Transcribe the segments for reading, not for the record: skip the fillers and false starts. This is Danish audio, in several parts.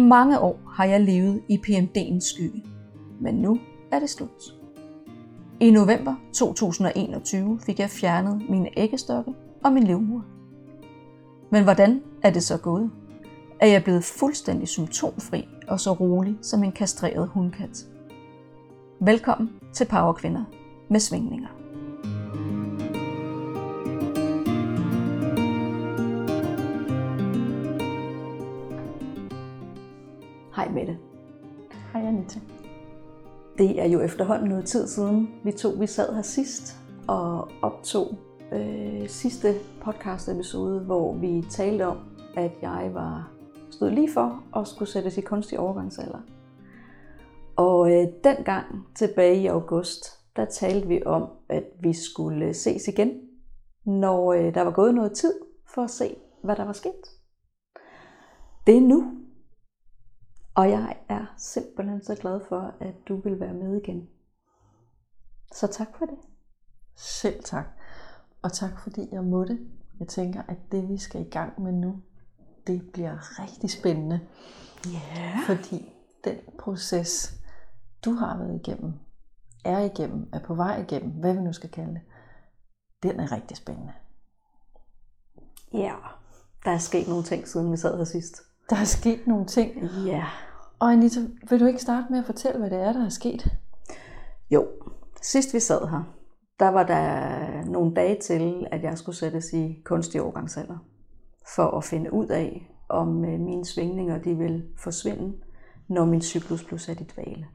mange år har jeg levet i PMD'ens skygge, men nu er det slut. I november 2021 fik jeg fjernet mine æggestokke og min livmoder. Men hvordan er det så gået? Er jeg blevet fuldstændig symptomfri og så rolig som en kastreret hundkat? Velkommen til Powerkvinder med svingninger. Hej Mette. Hej Anita. Det er jo efterhånden noget tid siden, vi sad her sidst og optog sidste podcast episode, hvor vi talte om, at jeg stod lige for at skulle sættes i kunstig overgangsalder. Og dengang tilbage i august, der talte vi om, at vi skulle ses igen, når der var gået noget tid for at se, hvad der var sket. Det er nu. Og jeg er simpelthen så glad for, at du vil være med igen. Så tak for det. Selv tak. Og tak fordi jeg måtte. Jeg tænker, at det vi skal i gang med nu, det bliver rigtig spændende. Ja. Fordi den proces, du har været igennem, er på vej igennem, hvad vi nu skal kalde det, den er rigtig spændende. Ja, der er sket nogle ting, siden vi sad her sidst. Der er sket nogle ting. Ja. Og Anita, vil du ikke starte med at fortælle, hvad det er, der er sket? Jo, sidst vi sad her, der var der nogle dage til, at jeg skulle sættes i kunstig overgangsalder. For at finde ud af, om mine svingninger de vil forsvinde, når min cyklus blev sat i dvale.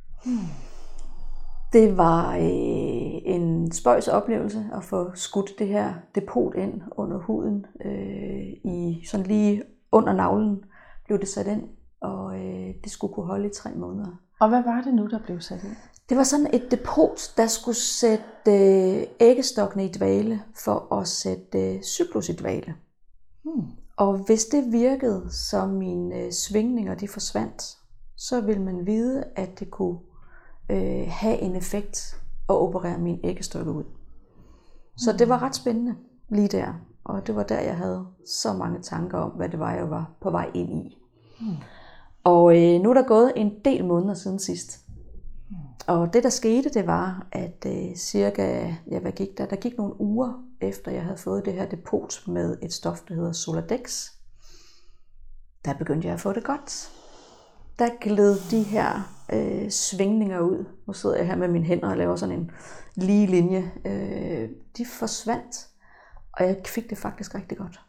Det var en spøjs oplevelse at få skudt det her depot ind under huden. I sådan lige under navlen blev det sat ind, og det skulle kunne holde i 3 måneder. Og hvad var det nu, der blev sat ind? Det var sådan et depot, der skulle sætte æggestokkene i dvale for at sætte cyklus i dvale. Og hvis det virkede, så mine svingninger de forsvandt, så ville man vide, at det kunne have en effekt at operere min æggestokke ud. Så det var ret spændende lige der. Og det var der, jeg havde så mange tanker om, hvad det var, jeg var på vej ind i. Og nu er der gået en del måneder siden sidst. Og det, der skete, det var, at der gik nogle uger efter, jeg havde fået det her depot med et stof, der hedder Soladex. Der begyndte jeg at få det godt. Der gled de her svingninger ud. Nu sidder jeg her med mine hænder og laver sådan en lige linje. De forsvandt, og jeg fik det faktisk rigtig godt.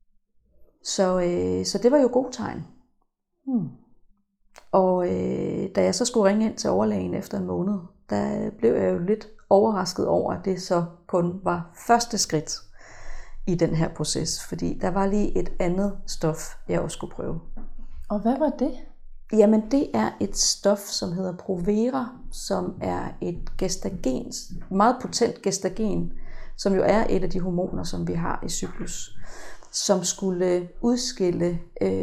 Så det var jo god tegn. Og da jeg så skulle ringe ind til overlægen efter en måned, der blev jeg jo lidt overrasket over, at det så kun var første skridt i den her proces. Fordi der var lige et andet stof, jeg også skulle prøve. Og hvad var det? Jamen det er et stof, som hedder Provera, som er et gestagen, meget potent gestagen, som jo er et af de hormoner, som vi har i cyklus, som skulle udskille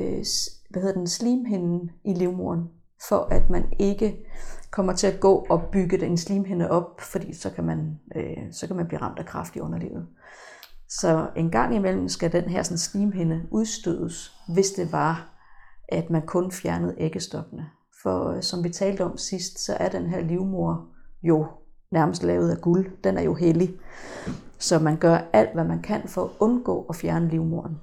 slimhinden i livmoderen, for at man ikke kommer til at gå og bygge den slimhinde op, fordi så kan man blive ramt af kræft i underlivet. Så en gang imellem skal den her slimhinde udstødes, hvis det var, at man kun fjernede æggestokkene. For som vi talte om sidst, så er den her livmoder jo nærmest lavet af guld. Den er jo hellig. Så man gør alt, hvad man kan for at undgå at fjerne livmoderen.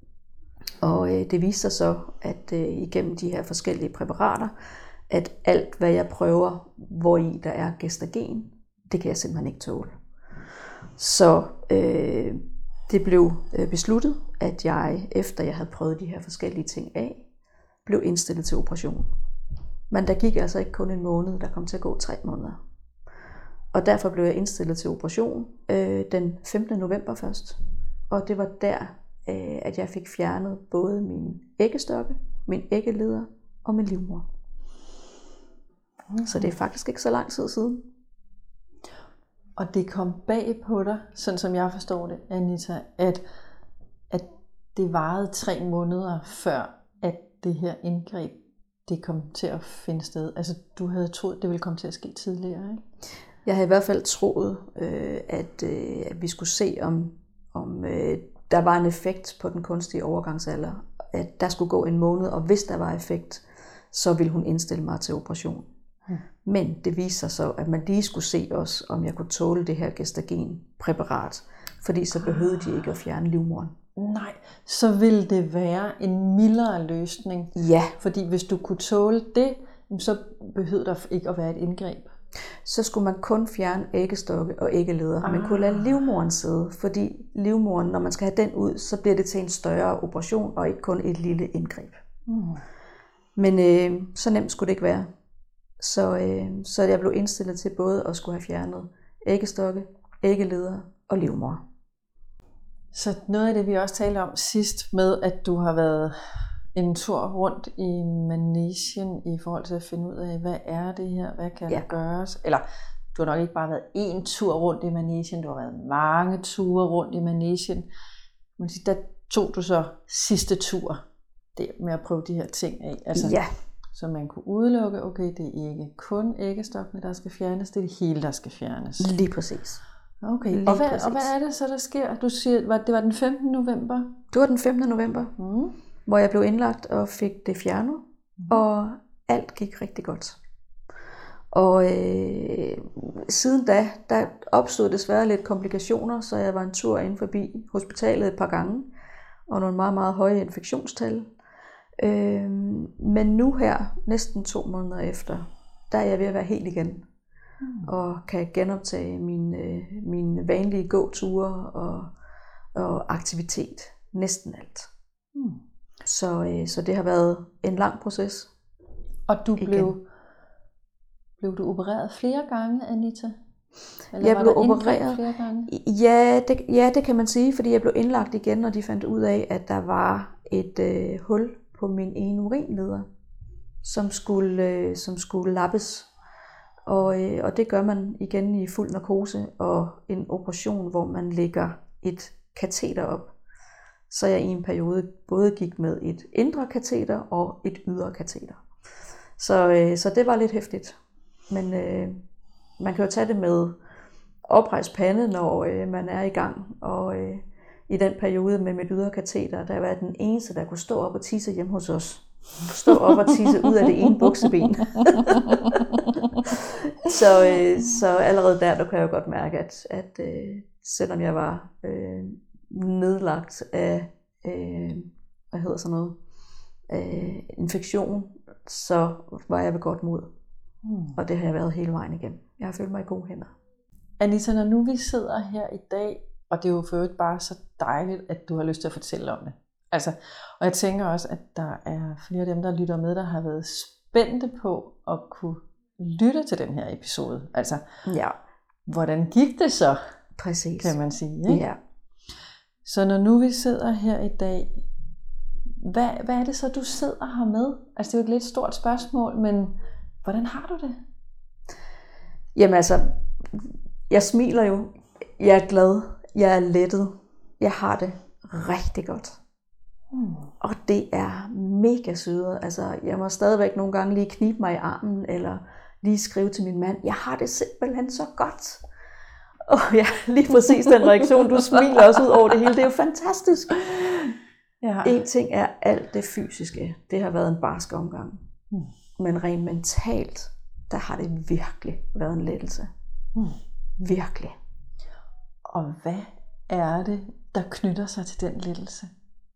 Og det viser sig så, at igennem de her forskellige præparater, at alt, hvad jeg prøver, hvori der er gestagen, det kan jeg simpelthen ikke tåle. Så det blev besluttet, at jeg, efter jeg havde prøvet de her forskellige ting af, blev indstillet til operation. Men der gik altså ikke kun en måned, der kom til at gå 3 måneder. Og derfor blev jeg indstillet til operation den 15. november først. Og det var der, at jeg fik fjernet både mine æggestokke, min æggeleder og min livmoder. Så det er faktisk ikke så lang tid siden. Og det kom bag på dig, sådan som jeg forstår det, Anita, at det varede 3 måneder før, at det her indgreb, det kom til at finde sted. Altså, du havde troet, det ville komme til at ske tidligere, ikke? Jeg havde i hvert fald troet, at vi skulle se, om der var en effekt på den kunstige overgangsalder. At der skulle gå en måned, og hvis der var effekt, så ville hun indstille mig til operation. Men det viste sig så, at man lige skulle se også, om jeg kunne tåle det her gestagen-præparat, fordi så behøvede de ikke at fjerne livmoderen. Nej, så ville det være en mildere løsning. Ja. Fordi hvis du kunne tåle det, så behøvede der ikke at være et indgreb. Så skulle man kun fjerne æggestokke og æggeleder. Man kunne lade livmoderen sidde, fordi livmoderen, når man skal have den ud, så bliver det til en større operation, og ikke kun et lille indgreb. Men så nemt skulle det ikke være. Så jeg blev indstillet til både at skulle have fjernet æggestokke, æggeleder og livmoder. Så noget af det, vi også talte om sidst med, at du har været en tur rundt i Manesien i forhold til at finde ud af, hvad er det her, hvad kan der gøres? Eller du har nok ikke bare været én tur rundt i Manesien, du har været mange ture rundt i Manesien. Men der tog du så sidste tur det med at prøve de her ting af. Altså, så man kunne udelukke, okay, det er ikke kun æggestokkene, der skal fjernes, det er det hele, der skal fjernes. Lige præcis. Okay, og hvad er det så, der sker? Du siger, det var den 15. november? Det var den 15. november, hvor jeg blev indlagt og fik det fjernet, og alt gik rigtig godt. Og siden da, der opstod desværre lidt komplikationer, så jeg var en tur inde forbi hospitalet et par gange, og nogle meget, meget høje infektionstal. Men nu her, næsten 2 måneder efter, der er jeg ved at være helt igen. Og kan genoptage mine vanlige gåture og aktivitet. Næsten alt. Så det har været en lang proces. Og du blev du opereret flere gange, Anita? Eller jeg var blev der opereret flere gange? Ja, det kan man sige, fordi jeg blev indlagt igen, og de fandt ud af, at der var et hul på min ene urinleder, som skulle lappes. Og det gør man igen i fuld narkose og en operation, hvor man lægger et kateter op. Så jeg i en periode både gik med et indre kateter og et ydre kateter. Så det var lidt heftigt. Men man kan jo tage det med oprejst pande, når man er i gang. Og i den periode med mit ydre kateter, der var jeg den eneste, der kunne stå op og tisse hjemme hos os. Stå op og tisse ud af det ene bukseben. Så allerede der kan jeg jo godt mærke, at selvom jeg var nedlagt af infektion, så var jeg ved godt mod. Og det har jeg været hele vejen igennem. Jeg har følt mig i gode hænder. Anita, når nu vi sidder her i dag, og det er jo for øvrigt bare så dejligt, at du har lyst til at fortælle om det. Altså, og jeg tænker også, at der er flere af dem, der lytter med, der har været spændte på at kunne lytte til den her episode. Altså, hvordan gik det så? Præcis. Kan man sige. Ikke? Ja. Så når nu vi sidder her i dag, hvad er det så, du sidder her med? Altså, det er jo et lidt stort spørgsmål, men hvordan har du det? Jamen altså, jeg smiler jo. Jeg er glad. Jeg er lettet. Jeg har det rigtig godt. Og det er mega syret. Altså, jeg må stadigvæk nogle gange lige knibe mig i armen, eller lige skrive til min mand, jeg har det simpelthen så godt. Og ja, lige præcis den reaktion, du smiler også ud over det hele, det er jo fantastisk. Ja. En ting er alt det fysiske, det har været en barsk omgang. Men rent mentalt, der har det virkelig været en lettelse. Virkelig. Og hvad er det, der knytter sig til den lettelse?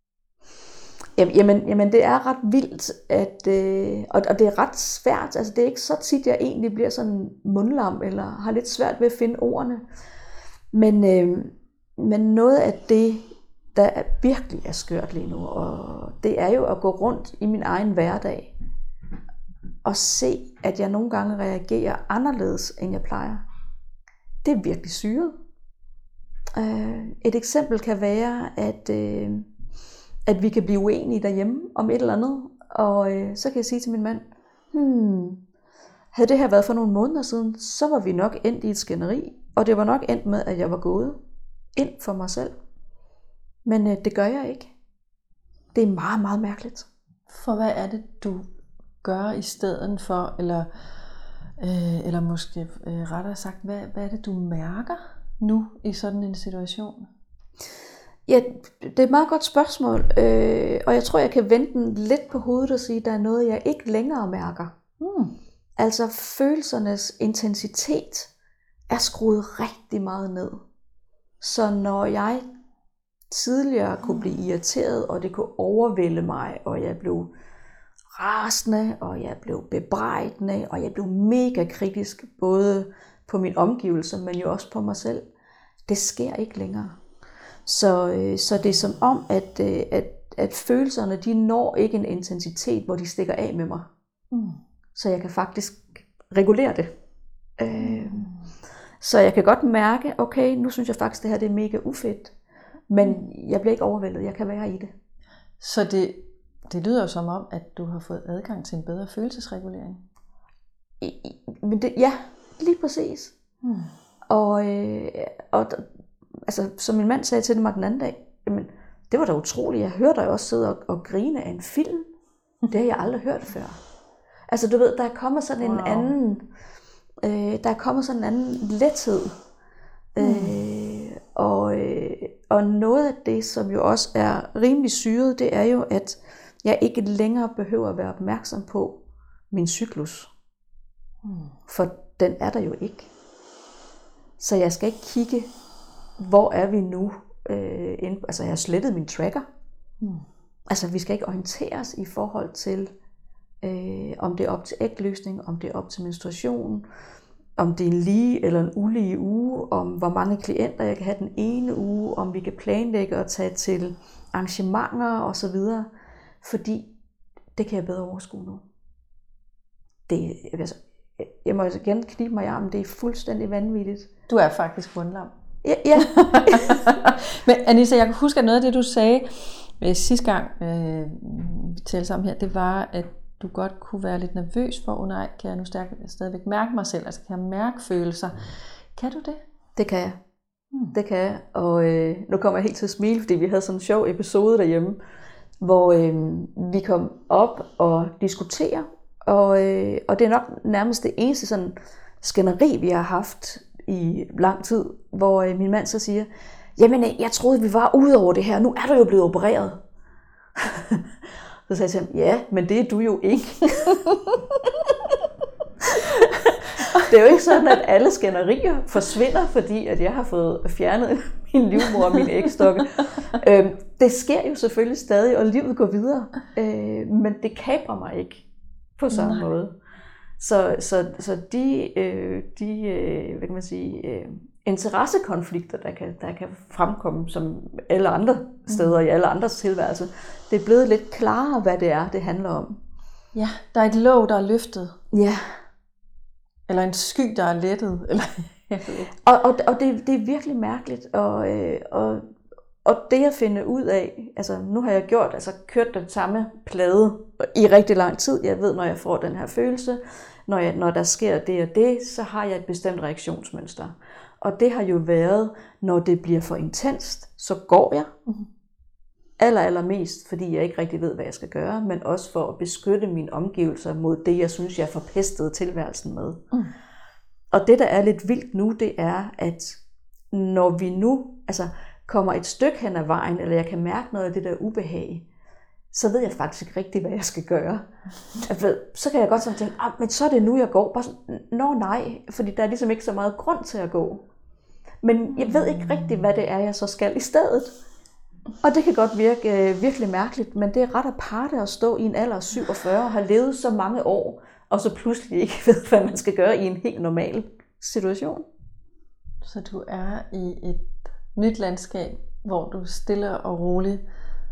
Jamen det er ret vildt, og det er ret svært. Altså det er ikke så tit, jeg egentlig bliver sådan mundlam, eller har lidt svært ved at finde ordene. Men noget af det, der virkelig er skørt lige nu, og det er jo at gå rundt i min egen hverdag, og se, at jeg nogle gange reagerer anderledes, end jeg plejer. Det er virkelig syret. Et eksempel kan være, at vi kan blive uenige derhjemme om et eller andet, og så kan jeg sige til min mand, havde det her været for nogle måneder siden, så var vi nok endt i et skænderi, og det var nok endt med, at jeg var gået ind for mig selv. Men det gør jeg ikke. Det er meget, meget mærkeligt. For hvad er det, du gør i stedet for, eller måske rettere sagt, hvad er det, du mærker nu i sådan en situation? Ja, det er et meget godt spørgsmål, og jeg tror, jeg kan vende den lidt på hovedet og sige, at der er noget, jeg ikke længere mærker. Altså følelsernes intensitet er skruet rigtig meget ned. Så når jeg tidligere kunne blive irriteret, og det kunne overvælde mig, og jeg blev rasende, og jeg blev bebrejdende, og jeg blev mega kritisk, både på min omgivelser, men jo også på mig selv. Det sker ikke længere. Så det er som om, at følelserne, de når ikke en intensitet, hvor de stikker af med mig. Så jeg kan faktisk regulere det. Så jeg kan godt mærke, okay, nu synes jeg faktisk, det her det er mega ufedt. Men jeg bliver ikke overvældet, jeg kan være i det. Så det lyder jo som om, at du har fået adgang til en bedre følelsesregulering. Men ja, lige præcis. Og altså, som min mand sagde til mig den anden dag, jamen, det var da utroligt. Jeg hørte dig også sidde og grine af en film. Det har jeg aldrig hørt før. Altså du ved, der er kommet sådan en anden, lethed. Og noget af det, som jo også er rimelig syret, det er jo, at jeg ikke længere behøver at være opmærksom på min cyklus. For den er der jo ikke. Så jeg skal ikke kigge, hvor er vi nu? Altså jeg har slettet min tracker. Altså vi skal ikke orientere os i forhold til, om det er op til ægløsning, om det er op til menstruation, om det er en lige eller en ulige uge, om hvor mange klienter jeg kan have den ene uge, om vi kan planlægge og tage til arrangementer osv. Fordi det kan jeg bedre overskue nu. Jeg må altså igen knibe mig i armen, det er fuldstændig vanvittigt. Du er faktisk bundlam. Ja. Men Anissa, jeg kan huske, at noget af det, du sagde sidste gang, vi talte sammen her, det var, at du godt kunne være lidt nervøs for, nej, kan jeg nu stadigvæk mærke mig selv? Altså kan jeg mærke følelser? Kan du det? Det kan jeg. Det kan jeg. Og nu kommer jeg helt til at smile, fordi vi havde sådan en sjov episode derhjemme, hvor vi kom op og diskuterer. Og det er nok nærmest det eneste sådan skænderi, vi har haft i lang tid, hvor min mand så siger, jamen jeg troede, vi var ude over det her, nu er du jo blevet opereret. Så sagde jeg til ham, ja, men det er du jo ikke. Det er jo ikke sådan, at alle skænderier forsvinder, fordi at jeg har fået fjernet min livmor og min ægstokke. Det sker jo selvfølgelig stadig, og livet går videre. Men det kaprer mig ikke på samme måde. Så de hvad kan man sige, interessekonflikter, der kan fremkomme som alle andre steder i alle andres tilværelse, det er blevet lidt klarere, hvad det er, det handler om. Ja, der er et låg, der er løftet. Ja. Eller en sky, der er lettet. Eller, og det er virkelig mærkeligt. Og det at finde ud af, altså nu har jeg kørt den samme plade i rigtig lang tid. Jeg ved, når jeg får den her følelse, når der sker det og det, så har jeg et bestemt reaktionsmønster. Og det har jo været, når det bliver for intenst, så går jeg. Allermest, fordi jeg ikke rigtig ved, hvad jeg skal gøre, men også for at beskytte mine omgivelser mod det, jeg synes, jeg forpestede tilværelsen med. Og det, der er lidt vildt nu, det er, at når vi nu kommer et stykke hen ad vejen, eller jeg kan mærke noget af det der ubehag, så ved jeg faktisk ikke rigtigt, hvad jeg skal gøre. Så kan jeg godt sådan tænke, men så er det nu, jeg går. Bare sådan, nej, fordi der er ligesom ikke så meget grund til at gå. Men jeg ved ikke rigtigt, hvad det er, jeg så skal i stedet. Og det kan godt virke virkelig mærkeligt, men det er ret aparte at stå i en alder af 47 og have levet så mange år, og så pludselig ikke ved, hvad man skal gøre i en helt normal situation. Så du er i et nyt landskab, hvor du stille og roligt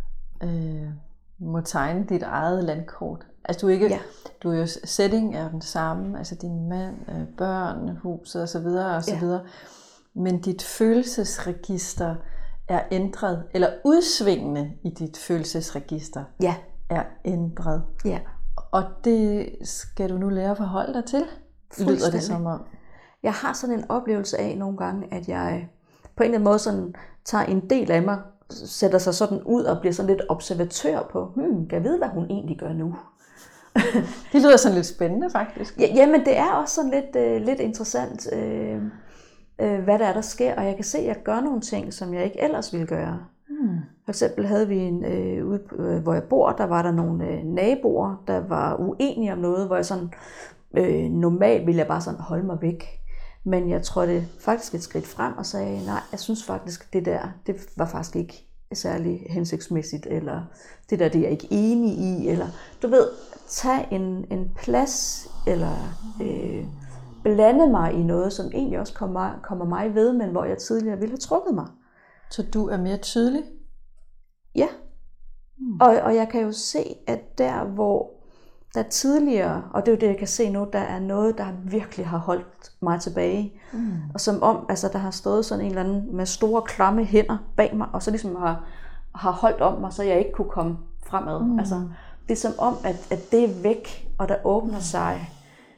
må tegne dit eget landkort. Altså du er jo setting er den samme, altså din mand, børn, huset osv. osv. Men dit følelsesregister er ændret, eller udsvingende i dit følelsesregister er ændret. Ja. Og det skal du nu lære at forholde dig til, lyder det som om. Jeg har sådan en oplevelse af nogle gange, at jeg på en eller anden måde sådan tager en del af mig, sætter sig sådan ud og bliver sådan lidt observatør på, kan jeg vide, hvad hun egentlig gør nu? Det lyder sådan lidt spændende faktisk. Jamen det er også sådan lidt interessant, hvad der sker, og jeg kan se, at jeg gør nogle ting, som jeg ikke ellers ville gøre. For eksempel havde vi ude hvor jeg bor, der var der nogle naboer, der var uenige om noget, hvor jeg sådan, normalt ville jeg bare sådan holde mig væk. Men jeg trådte faktisk et skridt frem og sagde, nej, jeg synes faktisk, det var faktisk ikke særlig hensigtsmæssigt, eller det er jeg ikke enig i, eller du ved, tage en plads, eller blande mig i noget, som egentlig også kommer mig ved, men hvor jeg tidligere ville have trukket mig. Så du er mere tydelig? Ja, og jeg kan jo se, at der hvor der tidligere, og det er jo det jeg kan se nu, der er noget, der virkelig har holdt mig tilbage, og som om, altså der har stået sådan en eller anden med store klamme hænder bag mig, og så ligesom har holdt om mig, så jeg ikke kunne komme fremad. Altså det er som om, at det er væk, og der åbner sig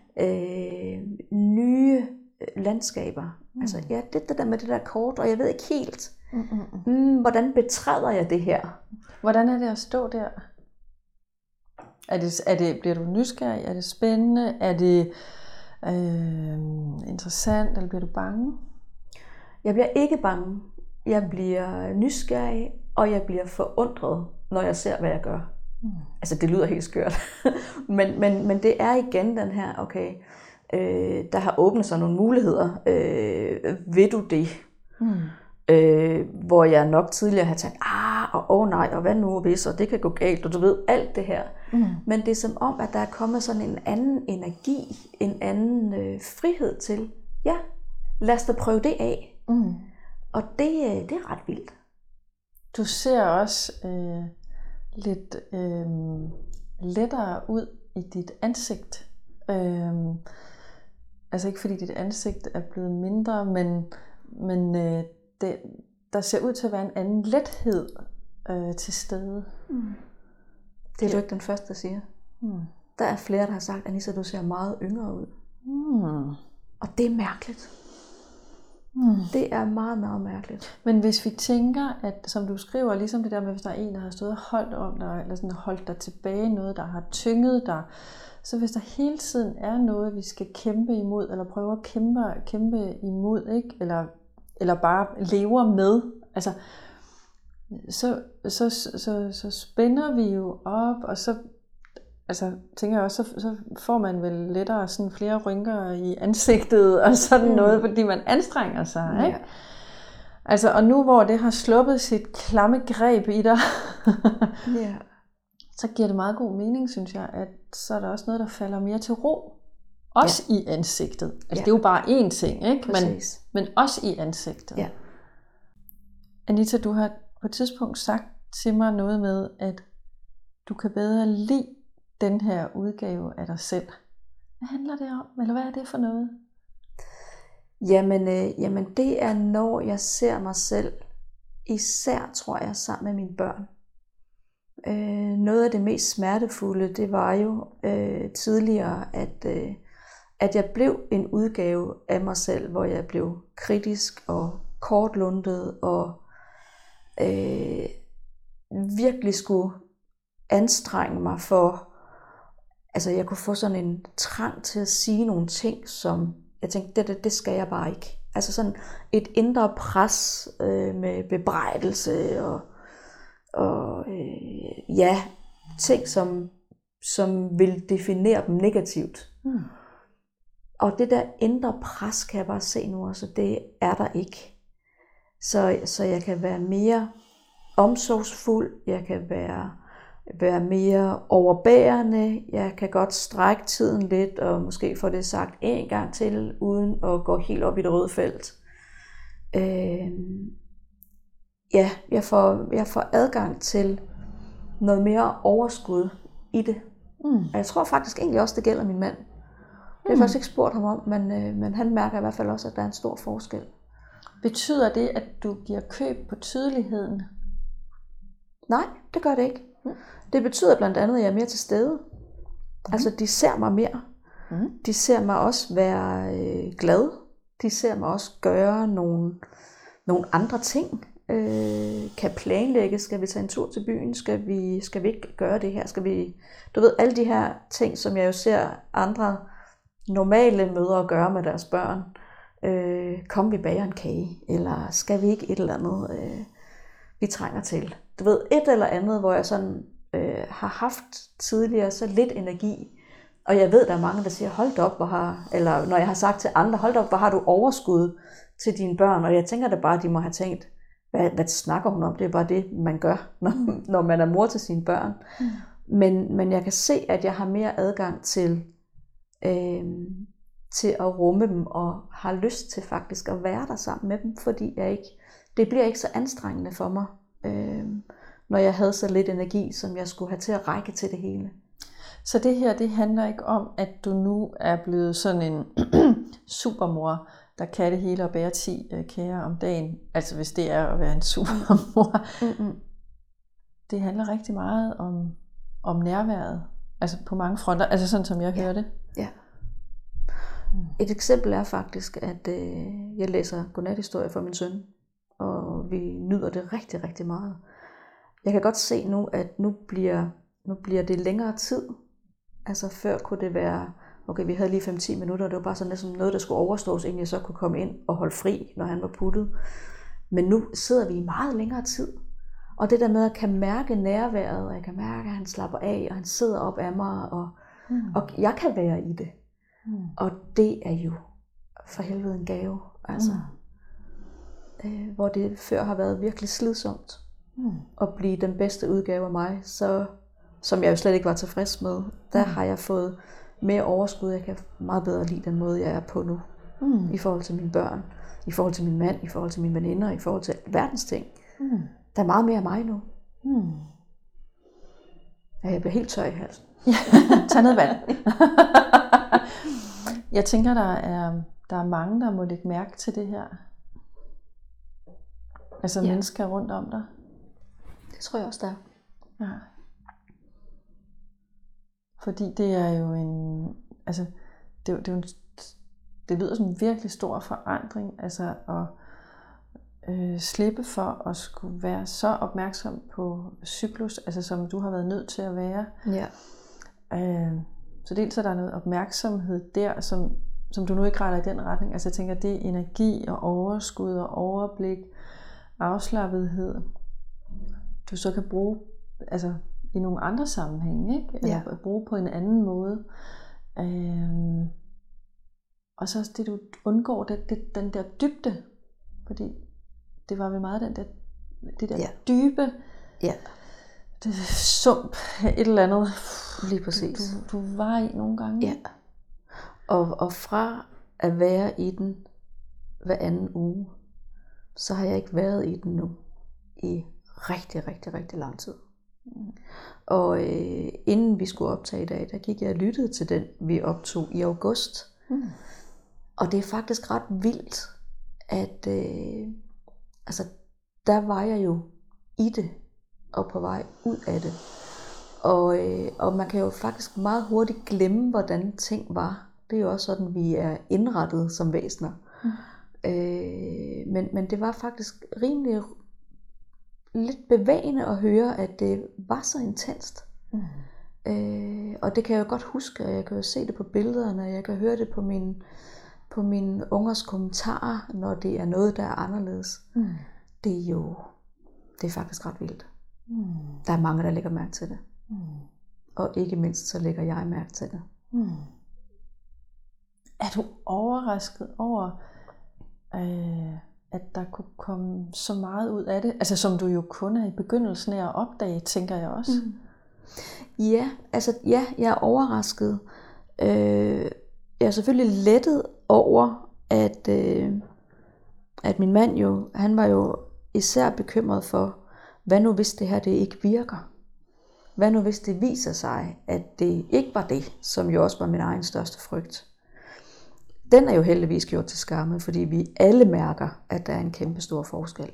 nye landskaber. Altså ja, det der med det der kort, og jeg ved ikke helt, hvordan betræder jeg det her? Hvordan er det at stå der? Bliver du nysgerrig? Er det spændende? Er det interessant? Eller bliver du bange? Jeg bliver ikke bange. Jeg bliver nysgerrig, og jeg bliver forundret, når jeg ser, hvad jeg gør. Altså det lyder helt skørt. men det er igen den her, okay, der har åbnet sig nogle muligheder. Vil du det? Hvor jeg nok tidligere har tænkt, nej, og hvad nu hvis, og det kan gå galt, og du ved, alt det her. Men det er som om, at der er kommet sådan en anden energi, en anden frihed til, ja, lad os da prøve det af. Og det er ret vildt. Du ser også lidt lettere ud i dit ansigt. Altså ikke fordi dit ansigt er blevet mindre, men der ser ud til at være en anden lethed til stede. Det er du ikke den første, der siger. Der er flere, der har sagt, Anissa, du ser meget yngre ud. Og det er mærkeligt. Det er meget, meget mærkeligt. Men hvis vi tænker, at som du skriver, ligesom det der med, hvis der er en, der har stået og holdt om dig, eller sådan holdt dig tilbage, noget, der har tynget dig, så hvis der hele tiden er noget, vi skal kæmpe imod, eller prøve at kæmpe imod, ikke? Eller bare lever med, altså, så spænder vi jo op, og så tænker jeg også, så får man vel lettere sådan flere rynker i ansigtet og sådan noget, fordi man anstrenger sig, ikke? Altså, og nu hvor det har sluppet sit klamme greb i dig, så giver det meget god mening, synes jeg, at så er der også noget, der falder mere til ro. Også i ansigtet. Altså, det er jo bare én ting, ikke? Men også i ansigtet. Ja. Anita, du har på et tidspunkt sagt til mig noget med, at du kan bedre lide den her udgave af dig selv. Hvad handler det om? Eller hvad er det for noget? Jamen det er, når jeg ser mig selv, især tror jeg, sammen med mine børn. Noget af det mest smertefulde, det var jo tidligere, at jeg blev en udgave af mig selv, hvor jeg blev kritisk og kortlundet og virkelig skulle anstrenge mig for, altså jeg kunne få sådan en trang til at sige nogle ting, som jeg tænkte, det skal jeg bare ikke. Altså sådan et indre pres med bebrejdelse og ting, som vil definere dem negativt. Og det der indre pres, kan jeg bare se nu også, det er der ikke. Så jeg kan være mere omsorgsfuld, jeg kan være mere overbærende, jeg kan godt strække tiden lidt, og måske få det sagt en gang til, uden at gå helt op i det røde felt. Jeg får adgang til noget mere overskud i det. Og jeg tror faktisk egentlig også, det gælder min mand. Det har jeg faktisk ikke spurgt ham om, men han mærker i hvert fald også, at der er en stor forskel. Betyder det, at du giver køb på tydeligheden? Nej, det gør det ikke. Det betyder blandt andet, at jeg er mere til stede. Altså, de ser mig mere. De ser mig også være glad. De ser mig også gøre nogle andre ting. Kan planlægge, skal vi tage en tur til byen, skal vi ikke gøre det her, du ved, alle de her ting, som jeg jo ser andre normale mødre gøre med deres børn. Kom vi bager en kage, eller skal vi ikke et eller andet, vi trænger til. du ved, et eller andet, hvor jeg sådan har haft tidligere så lidt energi. Og jeg ved, der er mange, der siger, hold da op, eller når jeg har sagt til andre, hold da op, hvor har du overskud til dine børn? Og jeg tænker da bare, at de må have tænkt, hvad snakker hun om? Det er bare det, man gør, når man er mor til sine børn. Men jeg kan se, at jeg har mere adgang til at rumme dem, og har lyst til faktisk at være der sammen med dem, fordi det bliver ikke så anstrengende for mig, når jeg havde så lidt energi, som jeg skulle have til at række til det hele. Så det her, det handler ikke om, at du nu er blevet sådan en supermor, der kan det hele og bære 10 kære om dagen. Altså hvis det er at være en supermor. Det handler rigtig meget om nærværet. Altså på mange fronter. Altså sådan som jeg hører det. Ja. Et eksempel er faktisk, at jeg læser godnathistorie for min søn. Og vi nyder det rigtig, rigtig meget. Jeg kan godt se nu, at nu bliver det længere tid. Altså før kunne det være, okay, vi havde lige 5-10 minutter, og det var bare sådan næsten noget, der skulle overstås, inden jeg så kunne komme ind og holde fri, når han var puttet. Men nu sidder vi i meget længere tid. Og det der med at kan mærke nærværet, og jeg kan mærke, at han slapper af, og han sidder op af mig, og jeg kan være i det. Og det er jo for helvede en gave. Altså, hvor det før har været virkelig slidsomt at blive den bedste udgave af mig, så som jeg jo slet ikke var tilfreds med, der har jeg fået mere overskud. Jeg kan meget bedre lide den måde, jeg er på nu. I forhold til mine børn, i forhold til min mand, i forhold til mine veninder, i forhold til verdens ting. Der er meget mere af mig nu. Ja, jeg bliver helt tør i halsen. Tag noget vand. Jeg tænker, der er mange, der må lægge mærke til det her. Altså mennesker rundt om dig. Det tror jeg også, der er. Ja. Fordi det er jo altså det lyder som en virkelig stor forandring, altså at slippe for at skulle være så opmærksom på cyklus, altså som du har været nødt til at være. Ja. Så dels er der noget opmærksomhed der, som du nu ikke retter i den retning. Altså jeg tænker, det er energi og overskud og overblik, afslappethed, du så kan bruge altså i nogle andre sammenhænge, ikke? Eller bruge på en anden måde. Og så også det, du undgår, den der dybde, fordi det var vel meget det der dybe, det sump, et eller andet, lige præcis. Du var i nogle gange. Ja. Og fra at være i den hver anden uge, så har jeg ikke været i den nu i rigtig, rigtig, rigtig lang tid. Og inden vi skulle optage i dag, der gik jeg og lyttede til den, vi optog i august. Og det er faktisk ret vildt, at altså, der var jeg jo i det, og på vej ud af det. Og man kan jo faktisk meget hurtigt glemme, hvordan ting var. Det er jo også sådan, vi er indrettet som væsener. Men det var faktisk rimelig lidt bevægende at høre, at det var så intenst. Og det kan jeg jo godt huske, og jeg kan jo se det på billederne, og jeg kan høre det på mine ungers kommentarer, når det er noget, der er anderledes. Det er faktisk ret vildt. Der er mange, der lægger mærke til det. Og ikke mindst, så lægger jeg mærke til det. Er du overrasket over, at der kunne komme så meget ud af det? Altså som du jo kun er i begyndelsen af at opdage, tænker jeg også. Ja, jeg er overrasket. Jeg er selvfølgelig lettet over, at min mand jo, han var jo især bekymret for, hvad nu hvis det her det ikke virker? Hvad nu hvis det viser sig, at det ikke var det, som jo også var min egen største frygt? Den er jo heldigvis gjort til skamme, fordi vi alle mærker, at der er en kæmpe stor forskel.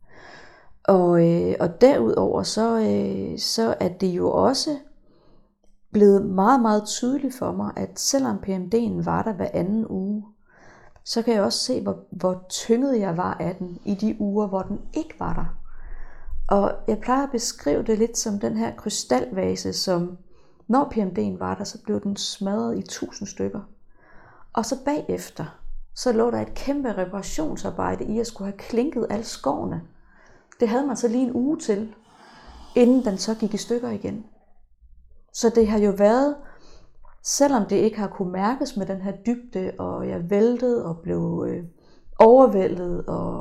Og derudover så er det jo også blevet meget, meget tydeligt for mig, at selvom PMD'en var der hver anden uge, så kan jeg også se, hvor tynget jeg var af den i de uger, hvor den ikke var der. Og jeg plejer at beskrive det lidt som den her krystalvase, som når PMD'en var der, så blev den smadret i 1000 stykker. Og så bagefter, så lå der et kæmpe reparationsarbejde i at skulle have klinket alle skårene. Det havde man så lige en uge til. inden den så gik i stykker igen. Så det har jo været, selvom det ikke har kunne mærkes med den her dybde, og jeg væltede og blev overvældet,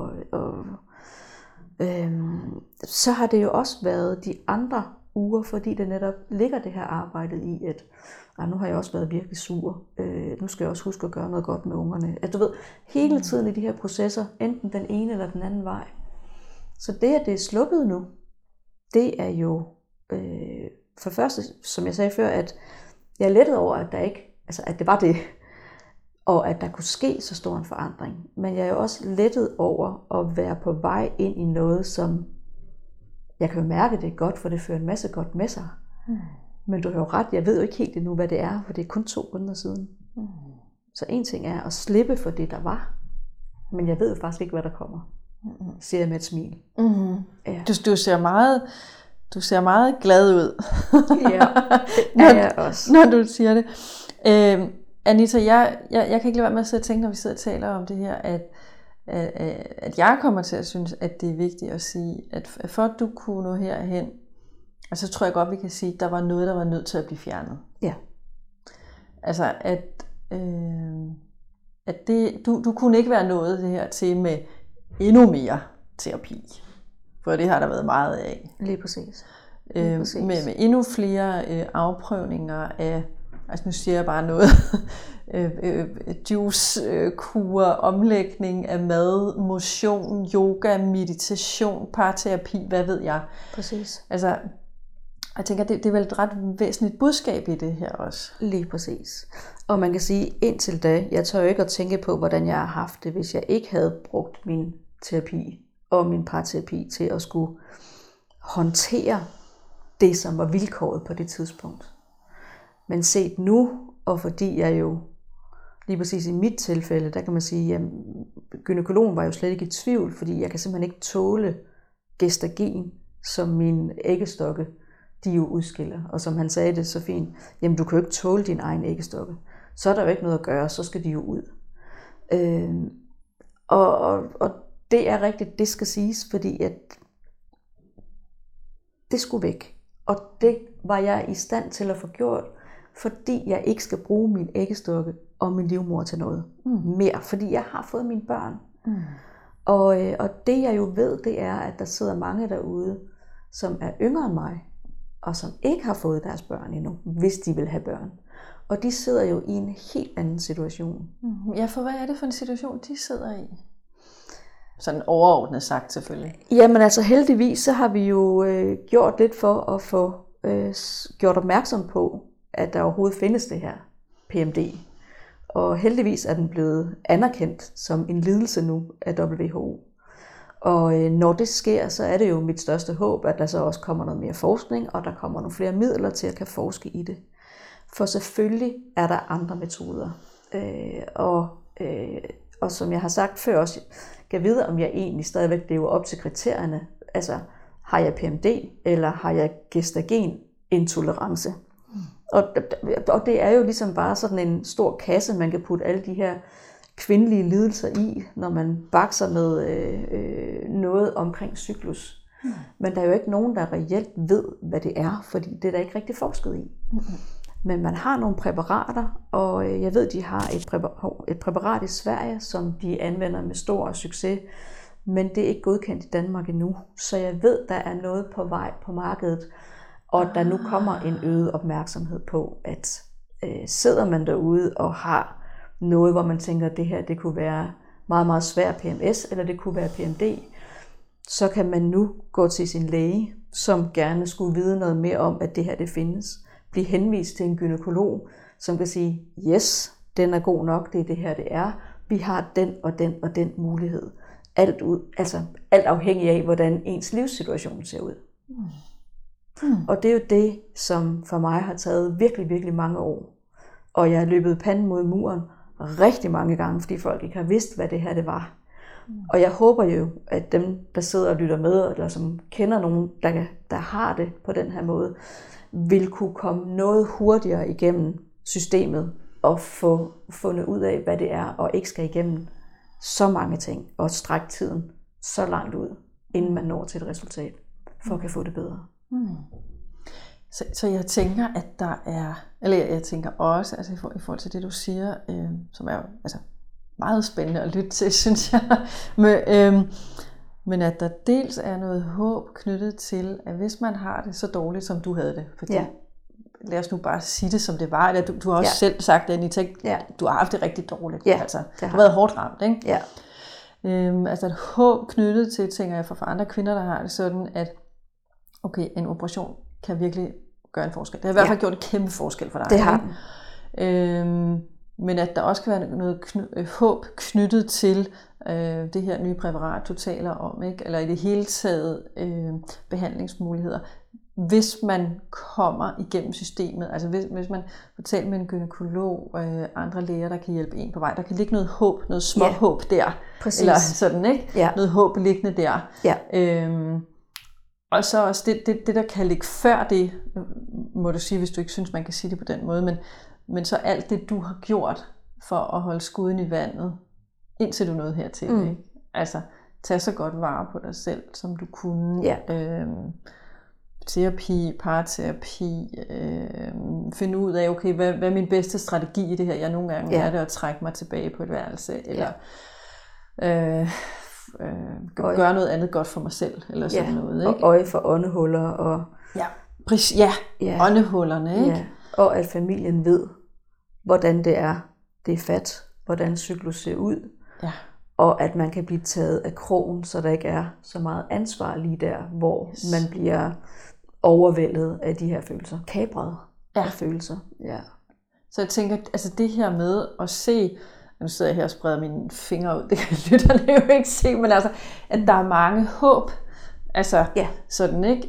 så har det jo også været de andre uger, fordi det netop ligger det her arbejde i, at nu har jeg også været virkelig sur. Nu skal jeg også huske at gøre noget godt med ungerne. At du ved, hele tiden i de her processer, enten den ene eller den anden vej. Så det, at det er sluppet nu, det er jo for første, som jeg sagde før, at jeg er lettet over, at der ikke, altså at det var det, og at der kunne ske så stor en forandring. Men jeg er jo også lettet over at være på vej ind i noget, som jeg kan jo mærke, det er godt, for det fører en masse godt med sig. Men du har jo ret, jeg ved jo ikke helt endnu, hvad det er, for det er kun 2 måneder siden. Så en ting er at slippe for det, der var, men jeg ved jo faktisk ikke, hvad der kommer, siger jeg med et smil. Ja. Du ser meget glad ud. Ja, det er jeg også. Når du siger det. Anita, jeg kan ikke lade være med at sidde og tænke, når vi sidder og taler om det her, at jeg kommer til at synes, at det er vigtigt at sige, at for at du kunne nå herhen, og så tror jeg godt, vi kan sige, at der var noget, der var nødt til at blive fjernet. Ja. Altså, at det, du kunne ikke være nået det her til med endnu mere terapi. For det har der været meget af. Lige præcis. Med endnu flere afprøvninger af, altså nu siger jeg bare noget, juice-kur, omlægning af mad, motion, yoga, meditation, parterapi, hvad ved jeg. Præcis. Altså, jeg tænker, det er vel et ret væsentligt budskab i det her også. Lige præcis. Og man kan sige, indtil da, jeg tør jo ikke at tænke på, hvordan jeg har haft det, hvis jeg ikke havde brugt min terapi og min parterapi til at skulle håndtere det, som var vilkåret på det tidspunkt. Men set nu, og fordi jeg jo, lige præcis i mit tilfælde, der kan man sige, at gynækologen var jo slet ikke i tvivl, fordi jeg kan simpelthen ikke tåle gestagen, som mine æggestokke, de jo udskiller. Og som han sagde det så fint, jamen du kan jo ikke tåle din egen æggestokke. Så er der jo ikke noget at gøre, så skal de jo ud. Og det er rigtigt, det skal siges, fordi at det skulle væk. Og det var jeg i stand til at få gjort, fordi jeg ikke skal bruge min æggestokke og min livmor til noget mere, fordi jeg har fået mine børn. Og det jeg jo ved, det er, at der sidder mange derude, som er yngre end mig, og som ikke har fået deres børn endnu, hvis de vil have børn. Og de sidder jo i en helt anden situation. Ja, for hvad er det for en situation, de sidder i? Sådan overordnet sagt selvfølgelig. Jamen altså heldigvis, så har vi jo gjort lidt for at få gjort opmærksom på, at der overhovedet findes det her PMD. Og heldigvis er den blevet anerkendt som en lidelse nu af WHO. Og når det sker, så er det jo mit største håb, at der så også kommer noget mere forskning, og der kommer nogle flere midler til at kan forske i det. For selvfølgelig er der andre metoder. Og som jeg har sagt før også, kan vide, om jeg egentlig stadigvæk lever op til kriterierne. Altså, har jeg PMD, eller har jeg gestagenintolerance? Og det er jo ligesom bare sådan en stor kasse, man kan putte alle de her kvindelige lidelser i, når man bakser med noget omkring cyklus. Men der er jo ikke nogen, der reelt ved, hvad det er, fordi det er der ikke rigtig forsket i. Men man har nogle præparater, og jeg ved, de har et præparat i Sverige, som de anvender med stor succes, men det er ikke godkendt i Danmark endnu. Så jeg ved, der er noget på vej på markedet, og der nu kommer en øget opmærksomhed på, at sidder man derude og har noget, hvor man tænker, at det her det kunne være meget, meget svær PMS, eller det kunne være PMD, så kan man nu gå til sin læge, som gerne skulle vide noget mere om, at det her det findes. Blive henvist til en gynækolog, som kan sige, yes, den er god nok, det er det her, det er. Vi har den og den og den mulighed. Alt afhængig af, hvordan ens livssituation ser ud. Og det er jo det, som for mig har taget virkelig, virkelig mange år. Og jeg har løbet panden mod muren rigtig mange gange, fordi folk ikke har vidst, hvad det her det var. Og jeg håber jo, at dem, der sidder og lytter med, eller som kender nogen, der har det på den her måde, vil kunne komme noget hurtigere igennem systemet og få fundet ud af, hvad det er, og ikke skal igennem så mange ting, og strække tiden så langt ud, inden man når til et resultat, for at kan få det bedre. Så jeg tænker, at der er, eller jeg tænker også, altså i forhold til det, du siger, som er altså meget spændende at lytte til, synes jeg, men at der dels er noget håb knyttet til, at hvis man har det så dårligt, som du havde det, fordi lad os nu bare sige det, som det var, eller du har også selv sagt, Anita, du har haft det rigtig dårligt, altså du har været hårdt ramt, ikke? Ja. Altså et håb knyttet til, tænker jeg, for andre kvinder, der har det sådan, at okay, en operation kan virkelig gøre en forskel. Det har i hvert fald gjort en kæmpe forskel for dig. Det har den. Men at der også kan være noget håb knyttet til det her nye præparat, du taler om, ikke? Eller i det hele taget behandlingsmuligheder, hvis man kommer igennem systemet. Altså hvis man får talt med en gynækolog, andre læger, der kan hjælpe en på vej. Der kan ligge noget håb, noget små håb der. Præcis. Eller sådan, ikke? Ja. Noget håb liggende der. Ja. Og så også det, der kan ligge før det, må du sige, hvis du ikke synes, man kan sige det på den måde, men så alt det, du har gjort for at holde skuden i vandet, indtil du nåede hertil. Ikke? Altså, tag så godt vare på dig selv, som du kunne. Ja. Terapi, parterapi, finde ud af, okay, hvad er min bedste strategi i det her? Jeg nogle gange er det at trække mig tilbage på et værelse, eller gøre noget andet godt for mig selv, eller sådan noget. Ikke? Og øje for åndehuller. Og åndehullerne. Ikke? Ja. Og at familien ved, hvordan det er fat, hvordan cyklus ser ud, og at man kan blive taget af krogen, så der ikke er så meget ansvar lige der, hvor man bliver overvældet af de her følelser. Kapret af følelser. Ja. Så jeg tænker, altså det her med at se, nu sidder jeg her og spreder mine fingre ud, det kan lytterne jo ikke se, men altså, at der er mange håb, altså sådan, ikke?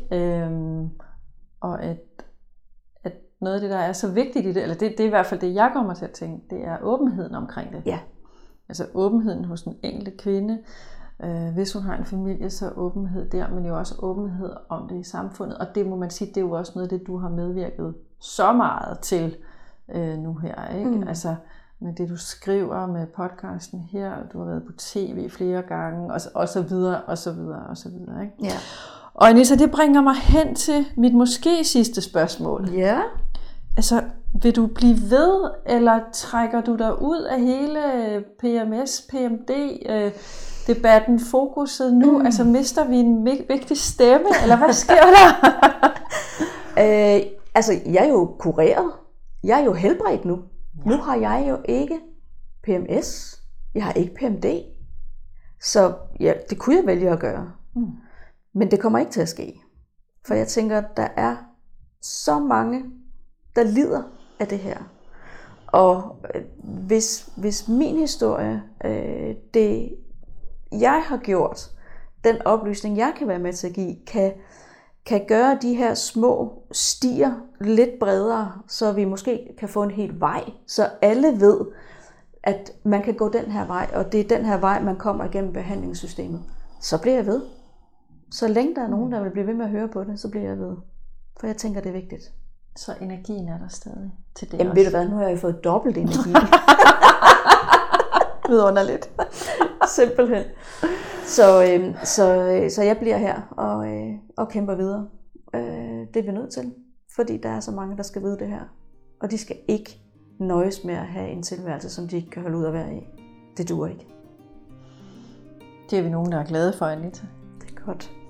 Og at noget af det, der er så vigtigt i det, eller det er i hvert fald det, jeg kommer til at tænke, det er åbenheden omkring det. Ja. Altså åbenheden hos den enkelte kvinde. Hvis hun har en familie, så åbenhed der, men jo også åbenhed om det i samfundet. Og det må man sige, det er jo også noget af det, du har medvirket så meget til nu her. Ikke? Altså med det, du skriver med podcasten her, du har været på tv flere gange, og så videre, og så videre, og så videre. Ikke? Ja. Og Anita, det bringer mig hen til mit måske sidste spørgsmål. Ja. Altså, vil du blive ved, eller trækker du dig ud af hele PMS, PMD, debatten, fokuset nu? Altså, mister vi en vigtig stemme, eller hvad sker der? Altså, jeg er jo kureret. Jeg er jo helbredt nu. Ja. Nu har jeg jo ikke PMS. Jeg har ikke PMD. Så ja, det kunne jeg vælge at gøre. Men det kommer ikke til at ske. For jeg tænker, der er så mange, der lider af det her. Og hvis min historie, det jeg har gjort, den oplysning, jeg kan være med til at give, kan gøre de her små stier lidt bredere, så vi måske kan få en hel vej, så alle ved, at man kan gå den her vej, og det er den her vej, man kommer igennem behandlingssystemet. Så bliver jeg ved. Så længe der er nogen, der vil blive ved med at høre på det, så bliver jeg ved. For jeg tænker, det er vigtigt. Så energien er der stadig til det. Jamen ved du hvad, nu har jeg fået dobbelt energi. Vidunderligt. Simpelthen. Så jeg bliver her og kæmper videre. Det er vi nødt til. Fordi der er så mange, der skal vide det her. Og de skal ikke nøjes med at have en tilværelse, som de ikke kan holde ud at være i. Det duer ikke. Det er vi nogen, der er glade for, Anita. Det er godt.